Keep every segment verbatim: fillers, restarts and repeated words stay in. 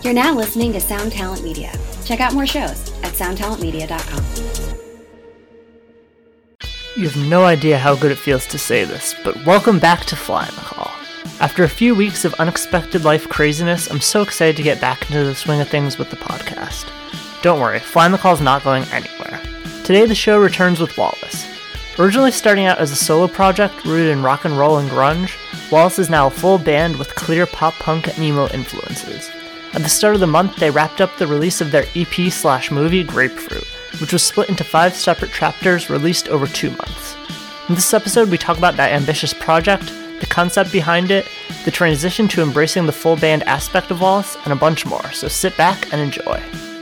You're now listening to Sound Talent Media. Check out more shows at sound talent media dot com. You have no idea how good it feels to say this, but welcome back to Flying the Call. After a few weeks of unexpected life craziness, I'm so excited to get back into the swing of things with the podcast. Don't worry, Flying the Call is not going anywhere. Today the show returns with Wallace. Originally starting out as a solo project rooted in rock and roll and grunge, Wallace is now a full band with clear pop-punk and emo influences. At the start of the month, they wrapped up the release of their E P slash movie Grapefruit, which was split into five separate chapters released over two months. In this episode, we talk about that ambitious project, the concept behind it, the transition to embracing the full band aspect of Wallace, and a bunch more, so sit back and enjoy.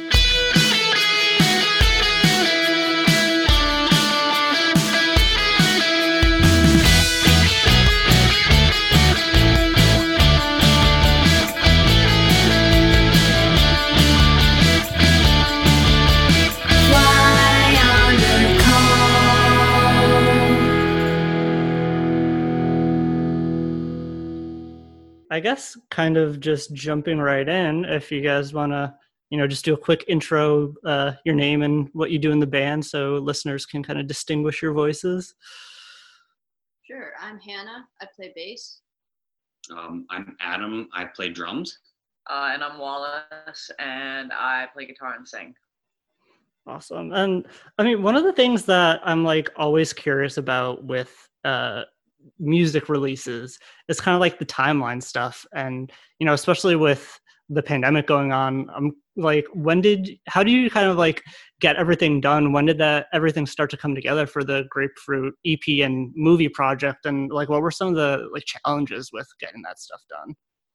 I guess kind of just jumping right in, if you guys want to, you know, just do a quick intro, uh, your name and what you do in the band so listeners can kind of distinguish your voices. Sure. I'm Hannah. I play bass. Um, I'm Adam. I play drums. Uh, and I'm Wallace, and I play guitar and sing. Awesome. And I mean, one of the things that I'm like always curious about with uh, music releases is kind of like the timeline stuff. And, you know, especially with the pandemic going on, I'm like, when did, how do you kind of like get everything done? When did that everything start to come together for the Grapefruit E P and movie project? And like, what were some of the like challenges with getting that stuff done?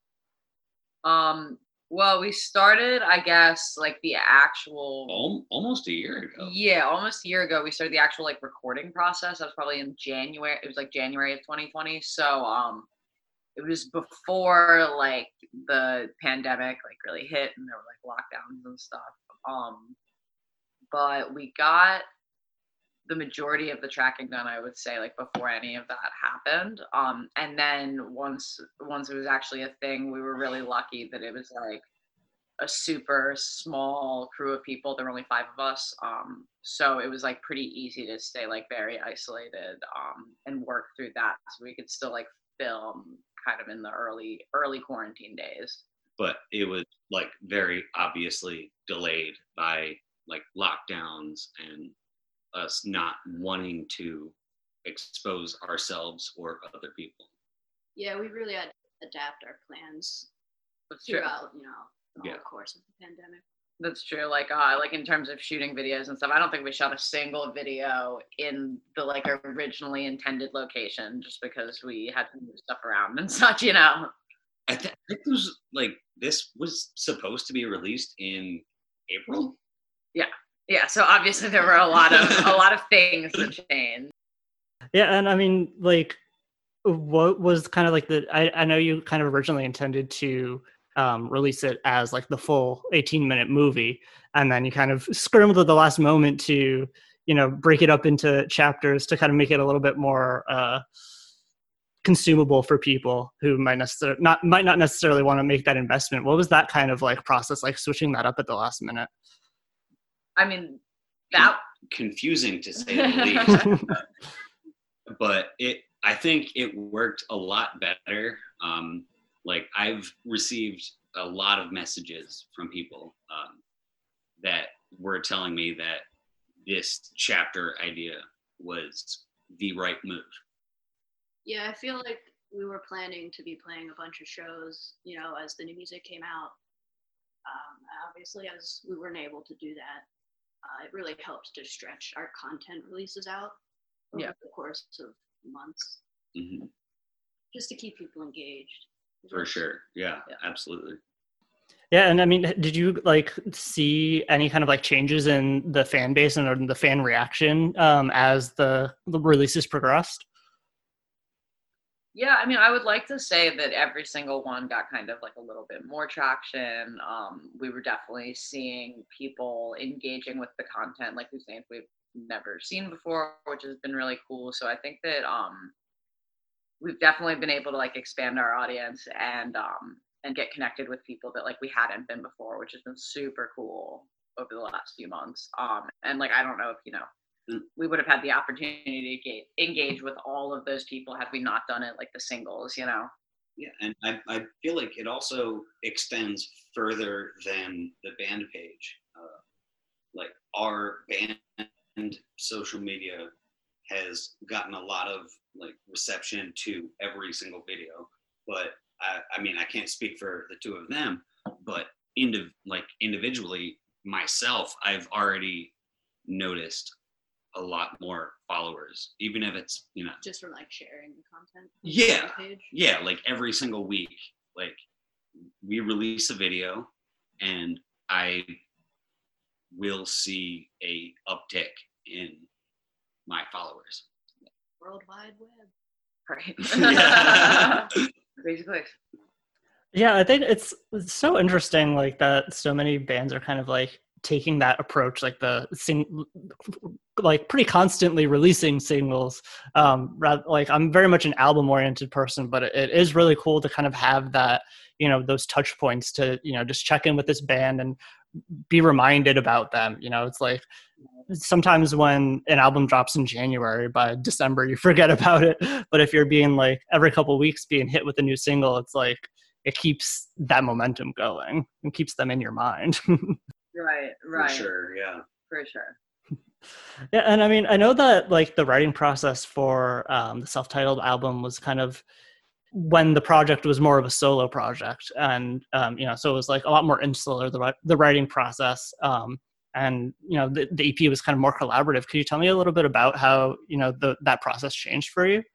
Um, well, we started, I guess, like the actual... Al- almost a year ago. Yeah, almost a year ago, we started the actual like recording process. That was probably in January. It was like January of twenty twenty. So um, it was before like the pandemic like really hit and there were like lockdowns and stuff. Um, but we got the majority of the tracking done, I would say, like before any of that happened. Um, and then once once it was actually a thing, we were really lucky that it was like a super small crew of people. There were only five of us. Um, so it was like pretty easy to stay like very isolated um, and work through that. So we could still like film kind of in the early, early quarantine days. But it was like very obviously delayed by like lockdowns and us not wanting to expose ourselves or other people. Yeah, we really had to adapt our plans That's true. throughout, you know, the whole Yeah. course of the pandemic. That's true. Like, uh, like in terms of shooting videos and stuff, I don't think we shot a single video in the like originally intended location, just because we had to move stuff around and such, you know. I, th- I think it was like this was supposed to be released in April. Yeah. Yeah, so obviously there were a lot of a lot of things that changed. Yeah, and I mean, like, what was kind of like the? I, I know you kind of originally intended to um, release it as like the full eighteen minute movie, and then you kind of scrambled at the last moment to, you know, break it up into chapters to kind of make it a little bit more uh, consumable for people who might necessarily not might not necessarily want to make that investment. What was that kind of like process like, switching that up at the last minute? I mean, that Confusing to say the least. But it, I think it worked a lot better. Um, like I've received a lot of messages from people um, that were telling me that this chapter idea was the right move. Yeah, I feel like we were planning to be playing a bunch of shows, you know, as the new music came out. Um, obviously, as we weren't able to do that, uh, it really helped to stretch our content releases out over Yeah. the course of months, Mm-hmm. just to keep people engaged. For sure. Yeah, Yeah. absolutely. Yeah, and I mean, did you like see any kind of like changes in the fan base and or the fan reaction um, as the, the releases progressed? Yeah, I mean, I would like to say that every single one got kind of like a little bit more traction. Um, we were definitely seeing people engaging with the content like we've seen we've never seen before, which has been really cool. So I think that um, we've definitely been able to like expand our audience, and um, and get connected with people that like we hadn't been before, which has been super cool over the last few months. Um, and like, I don't know if, you know, we would have had the opportunity to get, engage with all of those people had we not done it like the singles, you know? Yeah, and I, I feel like it also extends further than the band page. Uh, like our band social media has gotten a lot of like reception to every single video, but I, I mean, I can't speak for the two of them, but indiv- like individually myself, I've already noticed a lot more followers, even if it's, you know, just from like sharing the content. Yeah, on the page. yeah, like every single week, like we release a video, and I will see a uptick in my followers. World Wide Web. Right. Yeah. Basically. Yeah, I think it's, it's so interesting, like that so many bands are kind of like taking that approach, like the sing, like pretty constantly releasing singles. Um, rather, like I'm very much an album-oriented person, but it, it is really cool to kind of have that, you know, those touch points to, you know, just check in with this band and be reminded about them. You know, it's like sometimes when an album drops in January, by December you forget about it. But if you're being like every couple of weeks being hit with a new single, it's like it keeps that momentum going and keeps them in your mind. Right, right. For sure, yeah. For sure. Yeah, and I mean, I know that like the writing process for um, the self-titled album was kind of when the project was more of a solo project, and um, you know, so it was like a lot more insular, the the writing process, um, and you know, the, the E P was kind of more collaborative. Could you tell me a little bit about how, you know, the that process changed for you?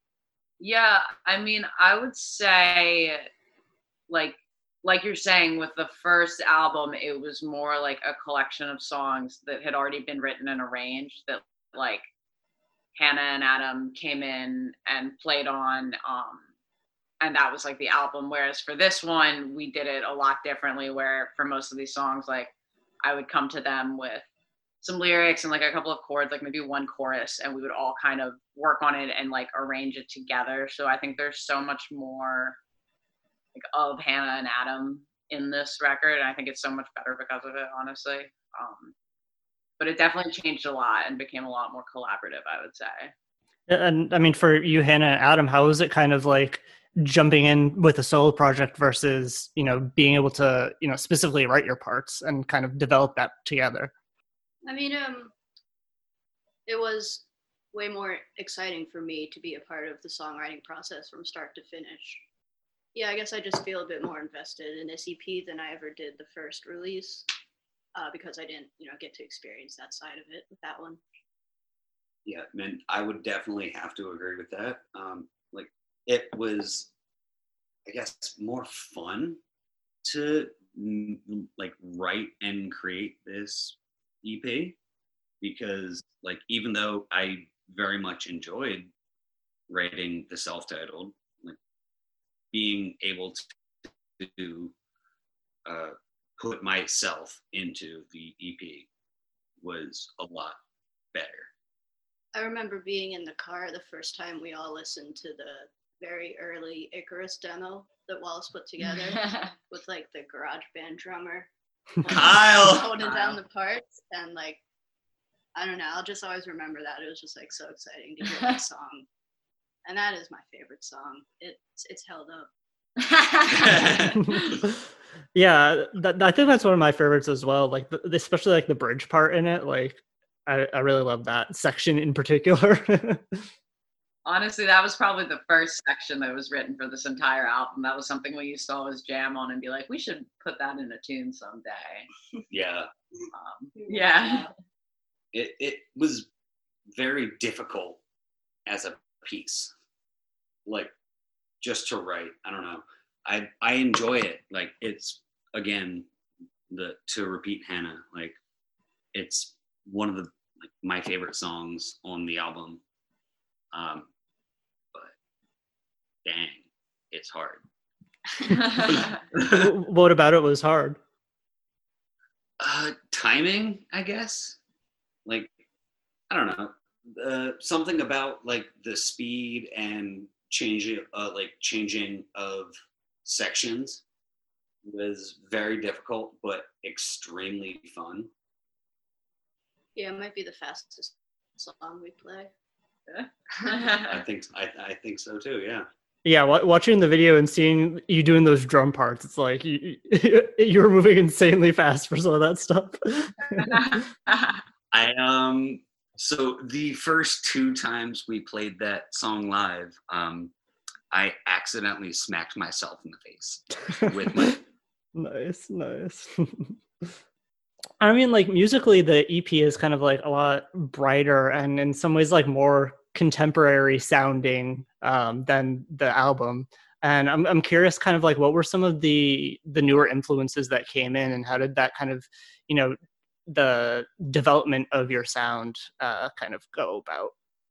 Yeah, I mean, I would say, like, like you're saying, with the first album, it was more like a collection of songs that had already been written and arranged that, like, Hannah and Adam came in and played on, um, and that was like the album. Whereas for this one, we did it a lot differently, where for most of these songs, like, I would come to them with some lyrics and like a couple of chords, like maybe one chorus, and we would all kind of work on it and like arrange it together. So I think there's so much more like of Hannah and Adam in this record, and I think it's so much better because of it, honestly. Um, but it definitely changed a lot and became a lot more collaborative, I would say. And I mean, for you, Hannah and Adam, how was it kind of like jumping in with a solo project versus, you know, being able to, you know, specifically write your parts and kind of develop that together? I mean, um, it was way more exciting for me to be a part of the songwriting process from start to finish. Yeah, I guess I just feel a bit more invested in this E P than I ever did the first release, uh, because I didn't, you know, get to experience that side of it with that one. Yeah, man, I would definitely have to agree with that. Um, like, it was, I guess, more fun to mm, like write and create this E P, because like, even though I very much enjoyed writing the self-titled, like being able to uh, put myself into the E P was a lot better. I remember being in the car the first time we all listened to the very early Icarus demo that Wallace put together with like the garage band drummer Kyle holding down the parts, and like, I don't know, I'll just always remember that. It was just like so exciting to hear that song. And that is my favorite song. It's it's held up. Yeah, that, I think that's one of my favorites as well. Like, the, especially like the bridge part in it. Like, I, I really love that section in particular. Honestly, that was probably the first section that was written for this entire album. That was something we used to always jam on and be like, we should put that in a tune someday. Yeah. Um, yeah. It it was very difficult as a piece, like just to write. I don't know. I I enjoy it. Like, it's, again, the to repeat Hannah, like it's one of the like my favorite songs on the album. Um, but dang, it's hard. What about it was hard? Uh, timing, I guess. Like, I don't know. Uh, something about like the speed and changing, uh, like changing of sections was very difficult, but extremely fun. Yeah, it might be the fastest song we play. I think I, I think so too. Yeah. Yeah, w- watching the video and seeing you doing those drum parts, it's like you you were moving insanely fast for some of that stuff. I um so the first two times we played that song live, um, I accidentally smacked myself in the face with my. Nice, nice. I mean, like musically, the E P is kind of like a lot brighter and in some ways like more contemporary sounding um, than the album. And I'm I'm curious, kind of like, what were some of the the newer influences that came in, and how did that kind of, you know, the development of your sound uh, kind of go about?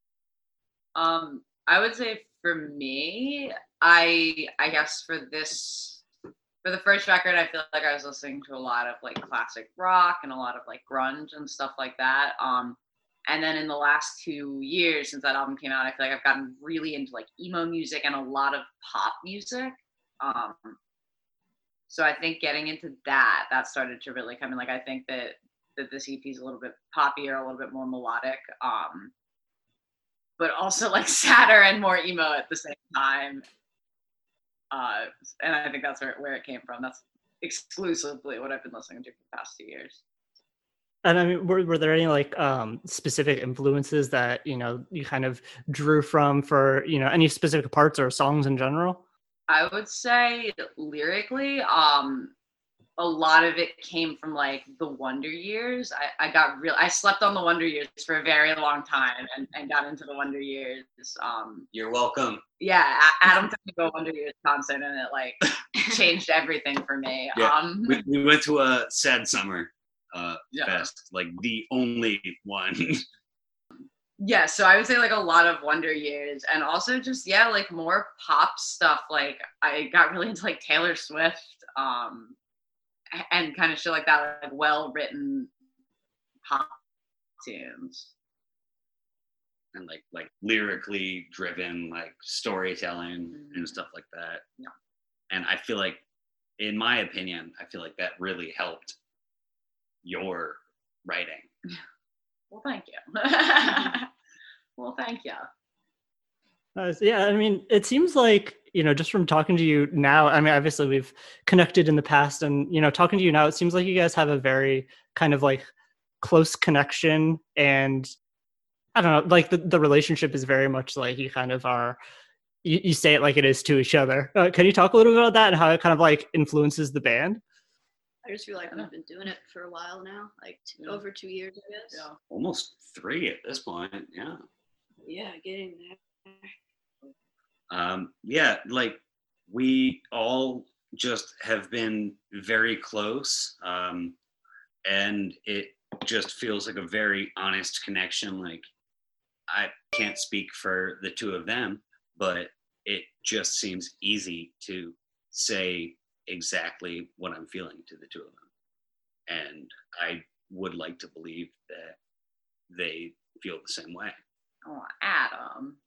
Um, I would say for me, I I guess for this for the first record, I feel like I was listening to a lot of like classic rock and a lot of like grunge and stuff like that. Um, and then in the last two years since that album came out, I feel like I've gotten really into like emo music and a lot of pop music. Um, so I think getting into that, that started to really come in. Like I think that that this E P is a little bit poppier, a little bit more melodic, um, but also like sadder and more emo at the same time. Uh, and I think that's where, where it came from. That's exclusively what I've been listening to for the past two years. And I mean, were, were there any like um, specific influences that, you know, you kind of drew from for, you know, any specific parts or songs in general? I would say lyrically, um, a lot of it came from like the Wonder Years. I, I got real, I slept on the Wonder Years for a very long time and, and got into the Wonder Years. Um, You're welcome. yeah, Adam took me to a Wonder Years concert and it like changed everything for me. Yeah. Um, We, we went to a Sad Summer uh, Yeah. fest, like the only one. yeah, so I would say like a lot of Wonder Years and also just, yeah, like more pop stuff. Like I got really into like Taylor Swift, um, and kind of shit like that, like well-written pop tunes. And like like lyrically driven, like storytelling Mm-hmm. and stuff like that. Yeah. And I feel like, in my opinion, I feel like that really helped your writing. Well, thank you. well, thank you. Uh, so yeah, I mean, it seems like, you know, just from talking to you now, I mean, obviously we've connected in the past and, you know, talking to you now, it seems like you guys have a very kind of like close connection. And I don't know, like the, the relationship is very much like you kind of are, you, you say it like it is to each other. Uh, can you talk a little bit about that and how it kind of like influences the band? I just feel like we've been doing it for a while now, like two, Yeah. over two years, I guess. Yeah. Almost three at this point. Yeah. Yeah, getting there. Um, yeah, like we all just have been very close. Um, and it just feels like a very honest connection. Like I can't speak for the two of them, but it just seems easy to say exactly what I'm feeling to the two of them. And I would like to believe that they feel the same way. Oh, Adam.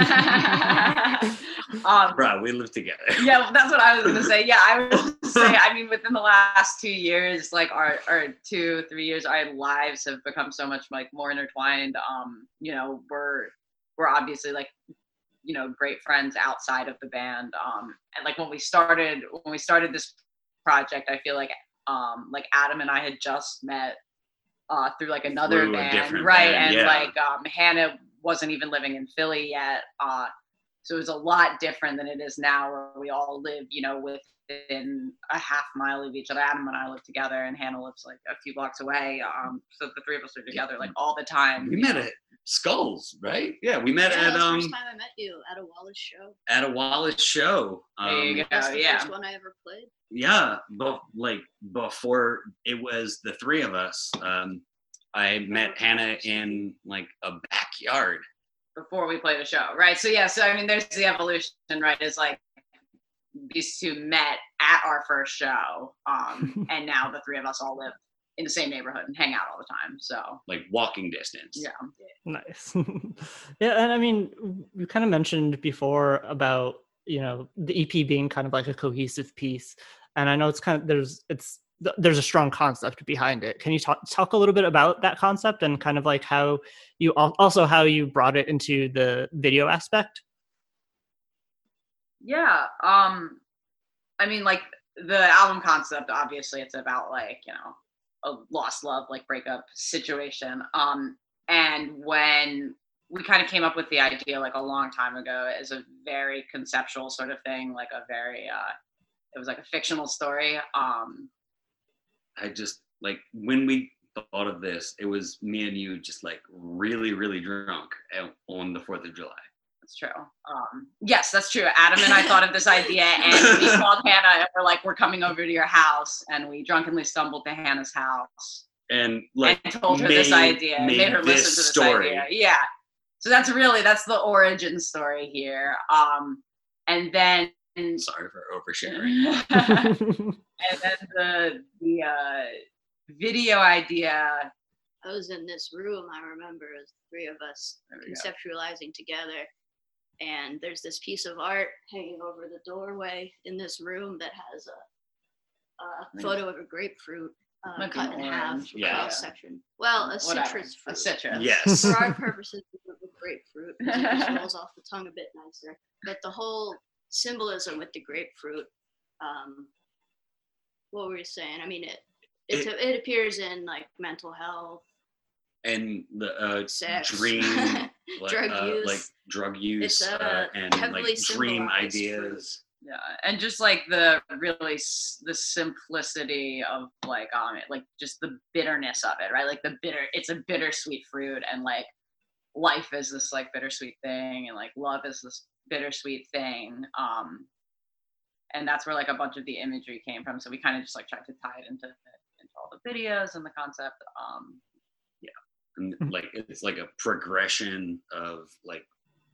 um, Bro, we live together. yeah, that's what I was gonna say. Yeah, I would say, I mean, within the last two years, like our, or two, three years, our lives have become so much like more intertwined. Um, you know, we're we're obviously like, you know, great friends outside of the band. Um, and like when we started, when we started this project, I feel like um, like Adam and I had just met uh, through like another Through a band, different right? band, And yeah. like um, Hannah wasn't even living in Philly yet. Uh, so it was a lot different than it is now where we all live, you know, within a half mile of each other. Adam and I live together and Hannah lives like a few blocks away. Um, so the three of us are together like all the time. We met at Skulls, right? Yeah, we met Yeah, that at was the um first time I met you at a Wallace show. at a Wallace show. There you Um, go. That's the yeah. first one I ever played. yeah, but like before it was the three of us. Um, I met Hannah in like a backyard. Before we played a show, right? So yeah, so I mean, there's the evolution, right? It's like these two met at our first show, um, and now the three of us all live in the same neighborhood and hang out all the time. So Like walking distance. yeah, Nice. Yeah, and I mean, we kind of mentioned before about, you know, the E P being kind of like a cohesive piece. and I know it's kind of there's it's there's a strong concept behind it. Can you talk talk a little bit about that concept and kind of like how you also how you brought it into the video aspect? Yeah, um, I mean, like the album concept. Obviously, it's about like you know a lost love, like breakup situation. Um, and when we kind of came up with the idea like a long time ago as a very conceptual sort of thing, like a very, uh, it was like a fictional story. Um, I just like when we thought of this, it was me and you just like really, really drunk on the fourth of July. That's true. Um, yes, that's true. Adam and I thought of this idea and we called Hannah and we're like, we're coming over to your house, and we drunkenly stumbled to Hannah's house. And like and told her made, this idea, made, made her listen to this story. idea. Yeah. So that's really, that's the origin story here. Um, and then. Sorry for oversharing. And then the, the uh, video idea. I was in this room, I remember, as three of us conceptualizing go. together. And there's this piece of art hanging over the doorway in this room that has a, a photo of a grapefruit. Uh, cut in half, yeah. cross section. Well, a Whatever. citrus fruit. A citrus. Yes. For our purposes, it's a grapefruit. It just rolls off the tongue a bit nicer. But the whole symbolism with the grapefruit, um, what were you saying? I mean, it it, it, it appears in like mental health. And the uh, sex. dream, like, drug uh, use. like drug use, It's, uh, uh, and heavily like dream symbolized ideas. Yeah, and just like the really s- the simplicity of like um it, like just the bitterness of it, right? Like the bitter, it's a bittersweet fruit, and like life is this like bittersweet thing, and like love is this bittersweet thing. Um, and that's where like a bunch of the imagery came from. So we kind of just like tried to tie it into into all the videos and the concept. Um, yeah, and like it's like a progression of like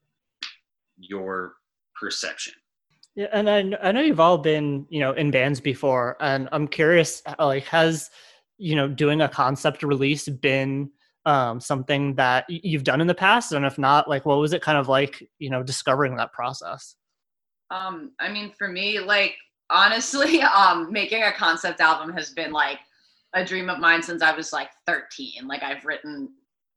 your perception. Yeah, and I I know you've all been, you know, in bands before, and I'm curious, like, has, you know, doing a concept release been um, something that you've done in the past? And if not, like, what was it kind of like, you know, discovering that process? Um, I mean, for me, like, honestly, um, making a concept album has been like a dream of mine since I was like thirteen. Like, I've written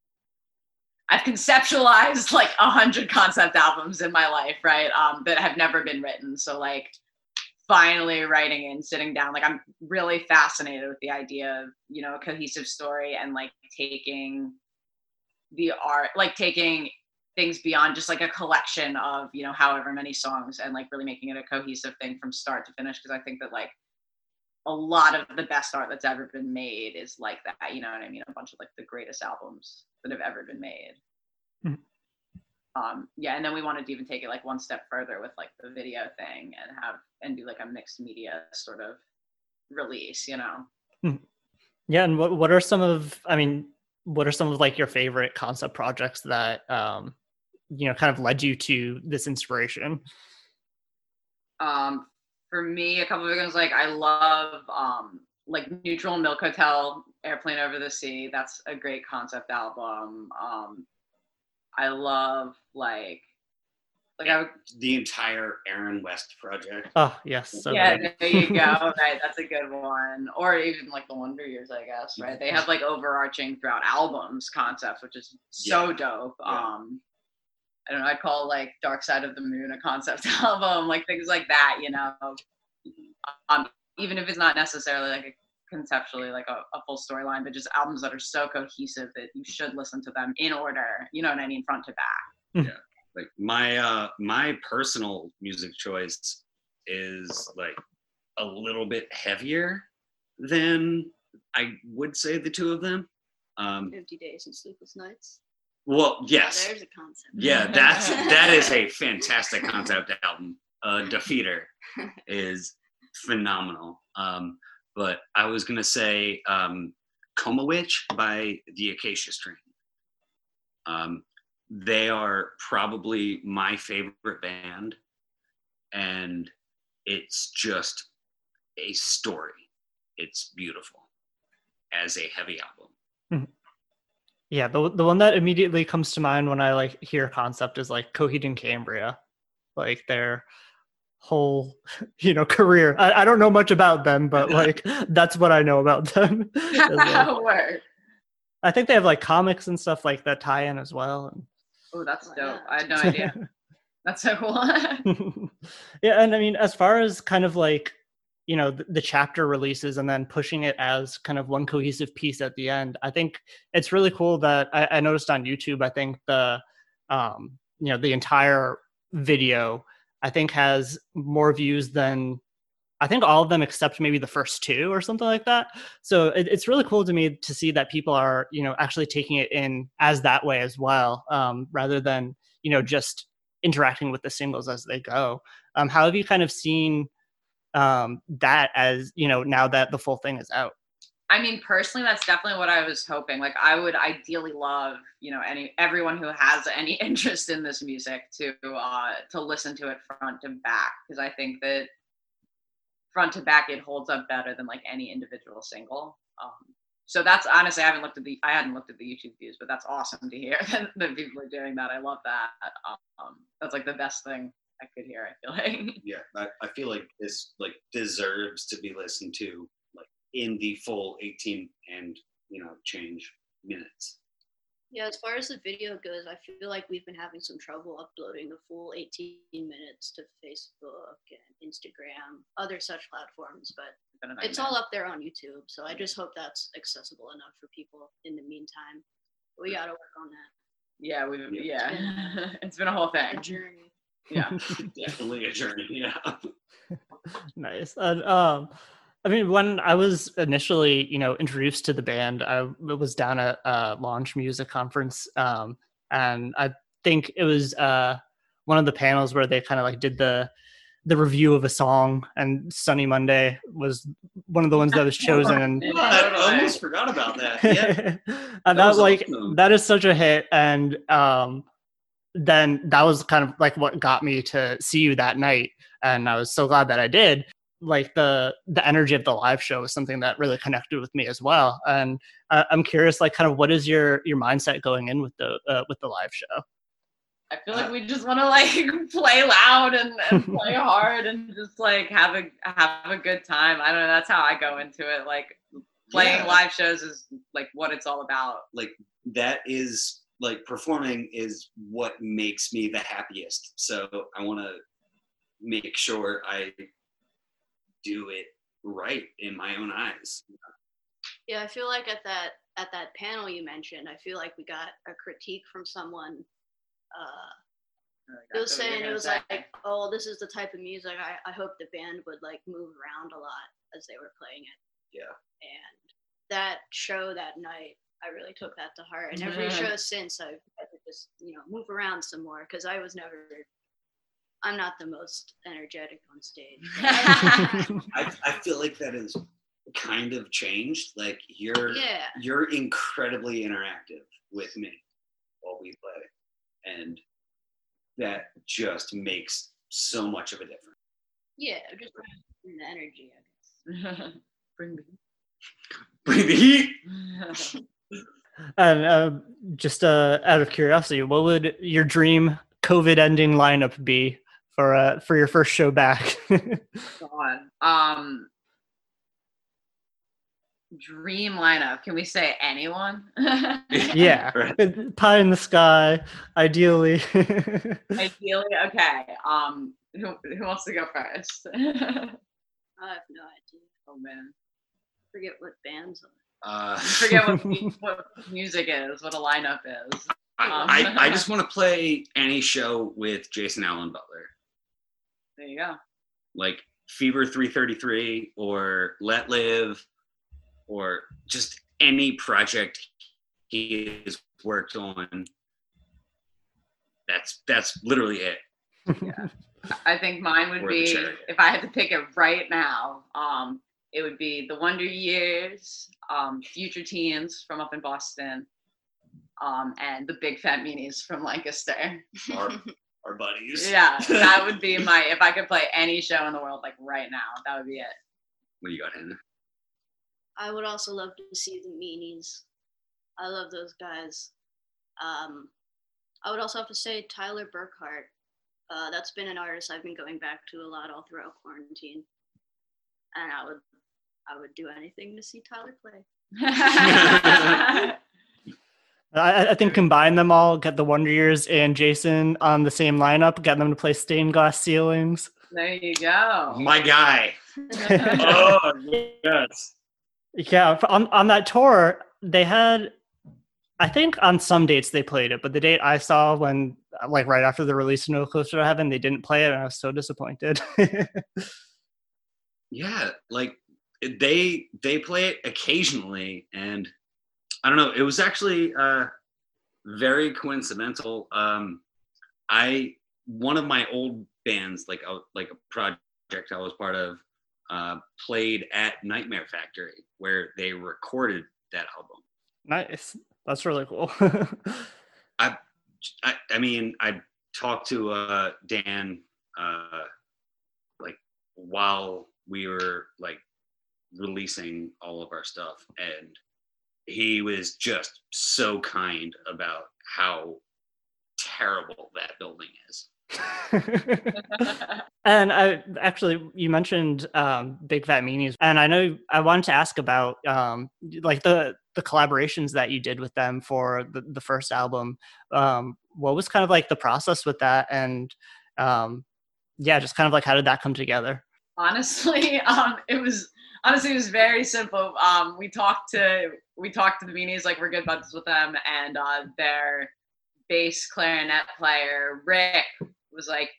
I've conceptualized like a hundred concept albums in my life, right? Um, that have never been written. So like finally writing and sitting down, like I'm really fascinated with the idea of, you know, a cohesive story and like taking the art, like taking things beyond just like a collection of, you know, however many songs, and like really making it a cohesive thing from start to finish. Cause I think that like a lot of the best art that's ever been made is like that, you know what I mean? A bunch of like the greatest albums that have ever been made. Mm-hmm. Um, yeah, and then we wanted to even take it like one step further with like the video thing and have and do like a mixed media sort of release, you know? Mm-hmm. Yeah, and what what are some of, I mean, what are some of like your favorite concept projects that um, you know, kind of led you to this inspiration? Um, for me, a couple of things, like I love um like Neutral and Milk Hotel, Airplane Over the Sea. That's a great concept album. Um, I love like like I would, the entire Aaron West project. Oh yes, so yeah, good. there you go. Right, that's a good one. Or even like the Wonder Years, I guess. Right, they have like overarching throughout albums concepts, which is so yeah. dope. Yeah. Um, I don't know. I'd call like Dark Side of the Moon a concept album, like things like that. You know, um, even if it's not necessarily like a conceptually like a, a full storyline, but just albums that are so cohesive that you should listen to them in order, you know what I mean, front to back. Yeah, like my uh my personal music choice is like a little bit heavier than I would say the two of them. um fifty Days and Sleepless Nights. Well, yes, yeah, there's a concept. Yeah, that's that is a fantastic concept album. uh Defeater is phenomenal. um But I was going to say um, Coma Witch by the Acacia Strain. Um, they are probably my favorite band. And it's just a story. It's beautiful as a heavy album. Mm-hmm. Yeah, the the one that immediately comes to mind when I like hear concept is like Coheed and Cambria. Like they're whole, you know, career. I, I don't know much about them, but like that's what I know about them. Like, Word. I think they have like comics and stuff like that tie in as well. Oh, that's Oh, dope. yeah. I had no idea. That's so cool. Yeah, and I mean, as far as kind of like, you know, the, the chapter releases and then pushing it as kind of one cohesive piece at the end, I think it's really cool that I, I noticed on YouTube, I think the, um, you know, the entire video, I think has more views than, I think all of them except maybe the first two or something like that. So it, it's really cool to me to see that people are, you know, actually taking it in as that way as well, um, rather than, you know, just interacting with the singles as they go. Um, how have you kind of seen um, that as, you know, now that the full thing is out? I mean, personally, that's definitely what I was hoping. Like, I would ideally love, you know, any everyone who has any interest in this music to uh, to listen to it front to back, because I think that front to back it holds up better than like any individual single. Um, so that's honestly, I haven't looked at the I hadn't looked at the YouTube views, but that's awesome to hear that, that people are doing that. I love that. Um, that's like the best thing I could hear, I feel like. Yeah, I, I feel like this like deserves to be listened to like in the full eighteen and you know change minutes. Yeah, as far as the video goes, I feel like we've been having some trouble uploading the full eighteen minutes to Facebook and Instagram, other such platforms, but it's all up there on YouTube. So I just hope that's accessible enough for people in the meantime. But we got to work on that. Yeah, we yeah. yeah. It's been a whole thing. A journey. Yeah, definitely a journey. Yeah. Nice. And um, I mean, when I was initially, you know, introduced to the band, I was down at a Launch Music Conference, um, and I think it was uh, one of the panels where they kind of like did the the review of a song, and Sunny Monday was one of the ones that was chosen. And yeah, I almost forgot about that. Yeah, and that, that was like awesome. That is such a hit, and um, then that was kind of like what got me to see you that night, and I was so glad that I did. Like the the energy of the live show was something that really connected with me as well, and uh, I'm curious, like, kind of what is your your mindset going in with the uh, with the live show? I feel like we just want to like play loud and, and play hard and just like have a have a good time. I don't know. That's how I go into it. Like playing yeah. live shows is like what it's all about. Like that is like performing is what makes me the happiest. So I want to make sure I do it right in my own eyes. Yeah, I feel like at that at that panel you mentioned, I feel like we got a critique from someone. Uh, it was saying it was say. like, oh, this is the type of music I, I hope the band would like move around a lot as they were playing it. Yeah. And that show that night, I really took that to heart. And every mm-hmm. show since, I've had to just, you know, move around some more because I was never, I'm not the most energetic on stage. I, I feel like that is kind of changed. Like you're, yeah. you're incredibly interactive with me while we play. And that just makes so much of a difference. Yeah, just bring the energy, I guess. Bring the heat. Bring the heat. And uh, just uh, out of curiosity, what would your dream COVID ending lineup be for uh, for your first show back? God. Um, dream lineup. Can we say anyone? Yeah. Right. Pie in the sky, ideally. Ideally, okay. Um, who who wants to go first? I have no idea. Oh man, forget what bands are. Uh, forget what what music is, what a lineup is. Um, I I just want to play any show with Jason Allen Butler. There you go. Like Fever three thirty-three or Let Live. Or just any project he has worked on. That's that's literally it. Yeah. I think mine would be, if I had to pick it right now, um, it would be The Wonder Years, um, Future Teens from up in Boston, um, and the Big Fat Meanies from Lancaster. Our, our buddies. Yeah, that would be my, if I could play any show in the world, like right now, that would be it. What do you got, Hannah? I would also love to see the Meanies. I love those guys. Um, I would also have to say Tyler Burkhart. Uh, that's been an artist I've been going back to a lot all throughout quarantine, and I would I would do anything to see Tyler play. I, I think combine them all, get the Wonder Years and Jason on the same lineup, get them to play Stained Glass Ceilings. There you go. My guy. Oh, yes. Yeah, on, on that tour, they had, I think on some dates they played it, but the date I saw when, like right after the release of No Closer to Heaven, they didn't play it, and I was so disappointed. Yeah, like they they play it occasionally, and I don't know. It was actually uh, very coincidental. Um, I one of my old bands, like a, like a project I was part of, uh, played at Nightmare Factory, where they recorded that album. Nice, that's really cool. I, I, I mean, I talked to uh, Dan uh, like while we were like releasing all of our stuff, and he was just so kind about how terrible that building is. And I actually, you mentioned um, Big Fat Meanies, and I know I wanted to ask about um, like the the collaborations that you did with them for the, the first album. Um, what was kind of like the process with that, and um, yeah, just kind of like how did that come together? Honestly, um, it was honestly it was very simple. Um, we talked to we talked to the Meanies, like we're good buddies with them, and uh, their bass clarinet player Rick was like,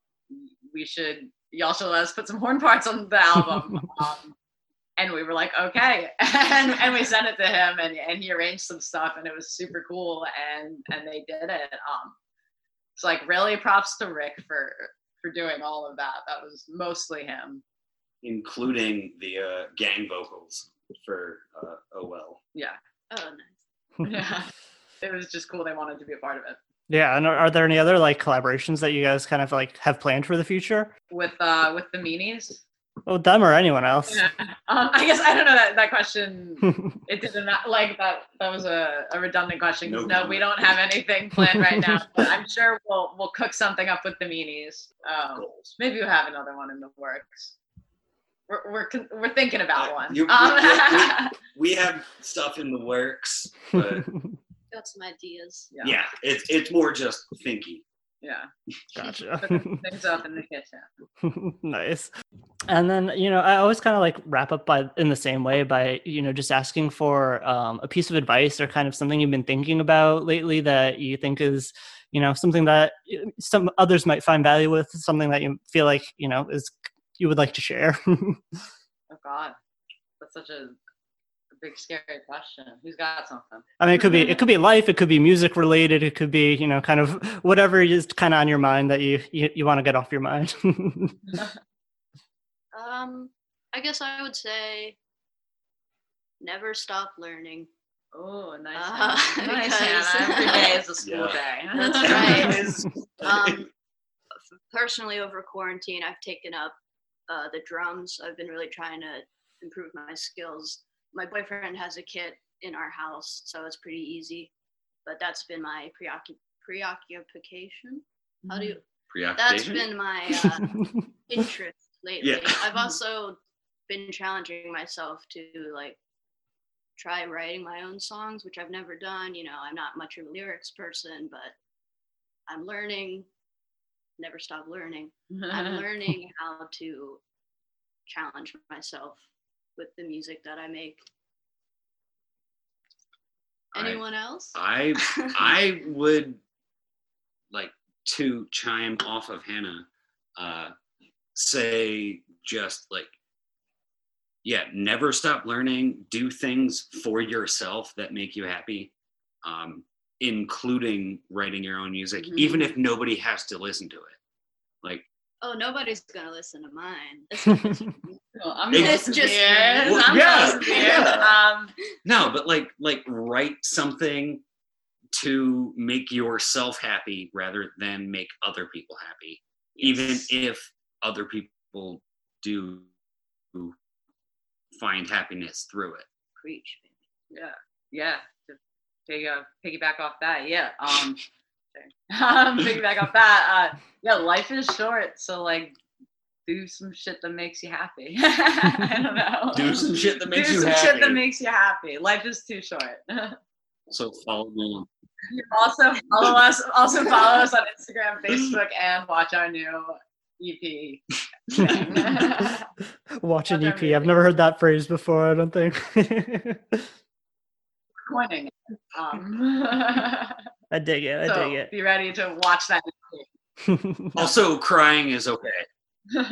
we should y'all should let us put some horn parts on the album. um, and we were like, okay, and and we sent it to him, and and he arranged some stuff, and it was super cool, and and they did it. Um, it's like really props to Rick for. for doing all of that. That was mostly him. Including the uh, gang vocals for uh, Oh Well. Yeah. Oh, nice. Yeah. It was just cool. They wanted to be a part of it. Yeah, and are, are there any other like collaborations that you guys kind of like have planned for the future? With uh with the Meanies? Oh, them or anyone else? Yeah. Um, I guess I don't know that that question. It didn't like that. That was a, a redundant question. No, no we don't have anything planned right now. But I'm sure we'll we'll cook something up with the Meanies. Um, maybe we'll have another one in the works. We're we're we're thinking about one. You, um, we, we have stuff in the works, but got some ideas. Yeah, yeah it's it's more just thinking. Yeah. Gotcha. Things up in the kitchen. Nice. And then, you know, I always kind of like wrap up by in the same way by, you know, just asking for um, a piece of advice or kind of something you've been thinking about lately that you think is, you know, something that some others might find value with, something that you feel like, you know, is you would like to share. Oh God, that's such a big scary question. Who's got something? I mean, it could be it could be life, it could be music related, it could be, you know, kind of whatever is kind of on your mind that you you, you want to get off your mind. um, I guess I would say never stop learning. Oh, nice. Uh, nice, Hannah. Every day is a school yeah. day. That's right. um, personally, over quarantine, I've taken up uh, the drums. I've been really trying to improve my skills. My boyfriend has a kit in our house, so it's pretty easy. But that's been my preoccup- preoccupation. How do you? That's been my uh, interest lately. Yeah. I've also been challenging myself to like try writing my own songs, which I've never done. You know, I'm not much of a lyrics person, but I'm learning. Never stop learning. I'm learning how to challenge myself with the music that I make. Anyone I, else? I I would like to chime off of Hannah, uh, say just like, yeah, never stop learning, do things for yourself that make you happy, um, including writing your own music, mm-hmm. even if nobody has to listen to it. Like, oh, nobody's gonna listen to mine. It's just, well, I'm it's just well, I'm yeah, yeah. Um, no, but like, like write something to make yourself happy rather than make other people happy, yes. even if other people do find happiness through it. Preach, baby. Yeah, yeah. To piggy, uh, piggyback off that, yeah. Um, Um, piggyback off that, uh, yeah, life is short, so like, do some shit that makes you happy. I don't know. Do some shit that makes do you some happy. shit that makes you happy. Life is too short. So follow me. Also follow us. Also follow us on Instagram, Facebook, and watch our new E P. Watch an Watch E our P. I've movie. never heard that phrase before, I don't think. Coining it. Um, I dig it. I so dig it. be ready to watch that. Also, crying is okay.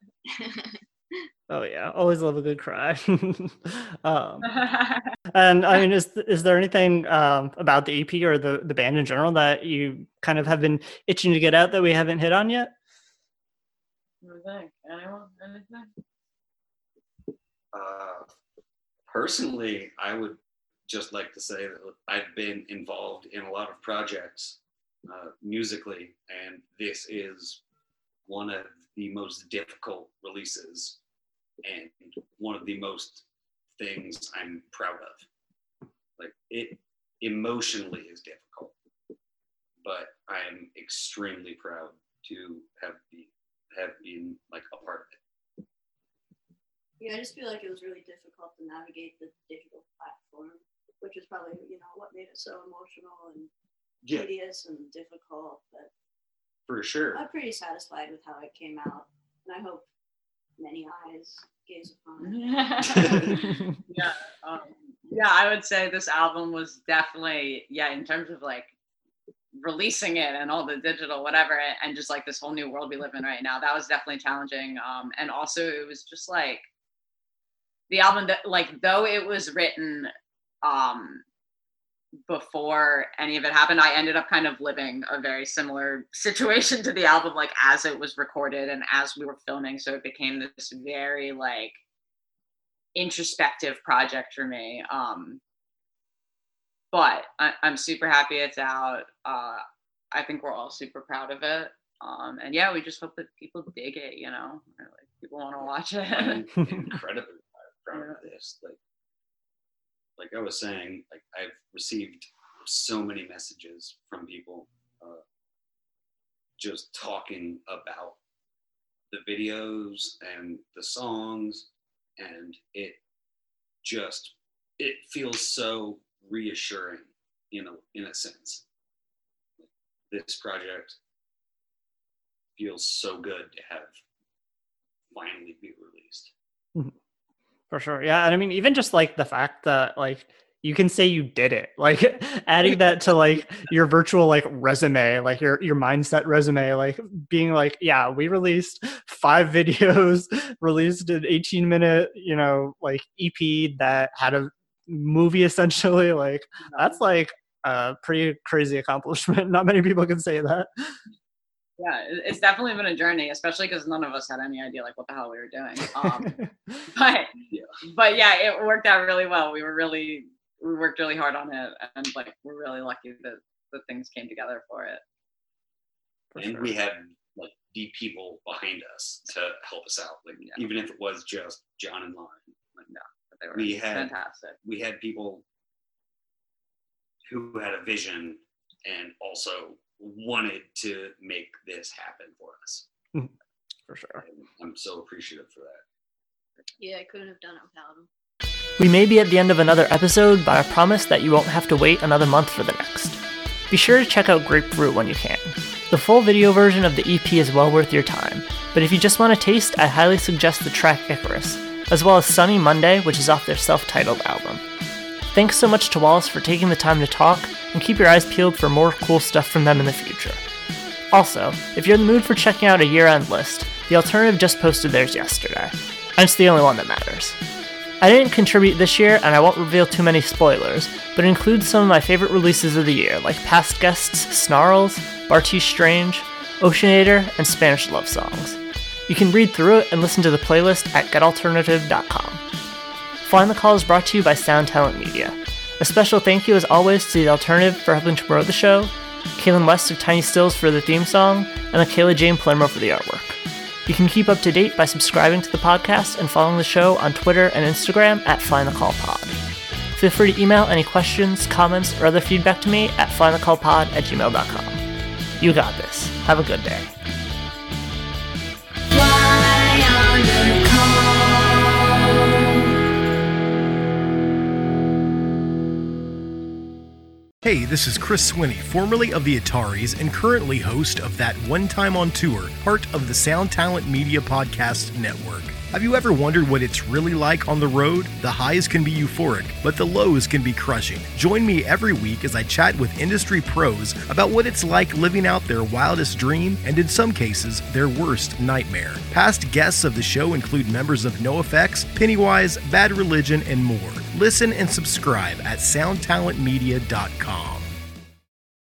Oh yeah, always love a good cry. um, and I mean, is is there anything um, about the E P or the the band in general that you kind of have been itching to get out that we haven't hit on yet? What do you think? Anyone? Anything? Uh, personally, I would just like to say that I've been involved in a lot of projects uh, musically, and this is one of the most difficult releases and one of the most things I'm proud of. Like, it emotionally is difficult, but I'm extremely proud to have been, have been like a part of it. Yeah, I just feel like it was really difficult to navigate the digital platform, which is probably, you know, what made it so emotional and Yeah, tedious and difficult. But for sure. I'm pretty satisfied with how it came out, and I hope many eyes gaze upon it. yeah, um, yeah. I would say this album was definitely, yeah, in terms of like releasing it and all the digital whatever, and just like this whole new world we live in right now. That was definitely challenging. Um, and also it was just like the album that, like, though it was written um before any of it happened, I ended up kind of living a very similar situation to the album, like as it was recorded and as we were filming. So it became this very like introspective project for me. Um, but I, I'm super happy it's out. Uh, I think we're all super proud of it. Um, and yeah, we just hope that people dig it, you know, or, like people want to watch it. I'm incredibly proud of this. Like, like I was saying, like I've received so many messages from people uh, just talking about the videos and the songs, and it just, it feels so reassuring, you know, in a sense. This project feels so good to have finally be released. For sure. Yeah. And I mean, even just like the fact that like you can say you did it, like adding that to like your virtual like resume, like your your mindset resume, like being like, yeah, we released five videos, released an eighteen minute, you know, like E P that had a movie essentially. Like that's like a pretty crazy accomplishment. Not many people can say that. Yeah, it's definitely been a journey, especially because none of us had any idea like what the hell we were doing. Um, but yeah. but yeah, it worked out really well. We were really, we worked really hard on it, and like we're really lucky that the things came together for it. For and sure. we had like the people behind us to help us out. Like Yeah. even if it was just John and Lauren, like No, but they were we had fantastic. we had people who had a vision and also wanted to make this happen for us. For sure. And I'm so appreciative for that. Yeah, I couldn't have done it without him. We may be at the end of another episode, but I promise that you won't have to wait another month for the next. Be sure to check out Grapefruit when you can. The full video version of the E P is well worth your time, but if you just want a taste, I highly suggest the track Icarus, as well as Sunny Monday, which is off their self-titled album. Thanks so much to Wallace for taking the time to talk, and keep your eyes peeled for more cool stuff from them in the future. Also, if you're in the mood for checking out a year-end list, The Alternative just posted theirs yesterday, and it's the only one that matters. I didn't contribute this year, and I won't reveal too many spoilers, but it includes some of my favorite releases of the year, like past guests Snarls, Bartiche Strange, Oceanator, and Spanish love songs. You can read through it and listen to the playlist at get alternative dot com. Flying the Call is brought to you by Sound Talent Media. A special thank you as always to The Alternative for helping to promote the show, Kaylin West of Tiny Stills for the theme song, and Akela Jane Palermo for the artwork. You can keep up to date by subscribing to the podcast and following the show on Twitter and Instagram at Flying the Call Pod. Feel free to email any questions, comments, or other feedback to me at flying the call pod at gmail dot com. You got this. Have a good day. Fly on the call. Hey, this is Chris Swinney, formerly of the Ataris and currently host of That One Time on Tour, part of the Sound Talent Media Podcast Network. Have you ever wondered what it's really like on the road? The highs can be euphoric, but the lows can be crushing. Join me every week as I chat with industry pros about what it's like living out their wildest dream and, in some cases, their worst nightmare. Past guests of the show include members of NoFX, Pennywise, Bad Religion, and more. Listen and subscribe at sound talent media dot com.